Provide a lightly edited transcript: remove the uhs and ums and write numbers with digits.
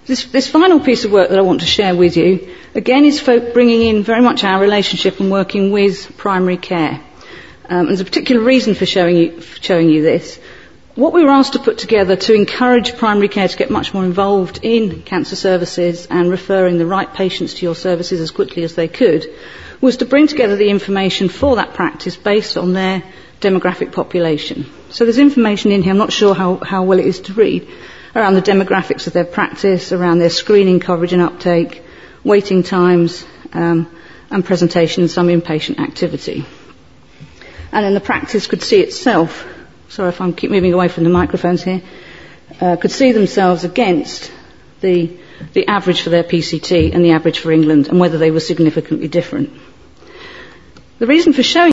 This final piece of work that I want to share with you, again, is bringing in very much our relationship and working with primary care. There's a particular reason for showing you this. What we were asked to put together to encourage primary care to get much more involved in cancer services and referring the right patients to your services as quickly as they could was to bring together the information for that practice based on their demographic population. So there's information in here, I'm not sure how well it is to read, around the demographics of their practice, around their screening coverage and uptake, waiting times, and presentation and some inpatient activity. And then the practice could see itself, sorry if I keep moving away from the microphones here, could see themselves against the average for their PCT and the average for England and whether they were significantly different. The reason for showing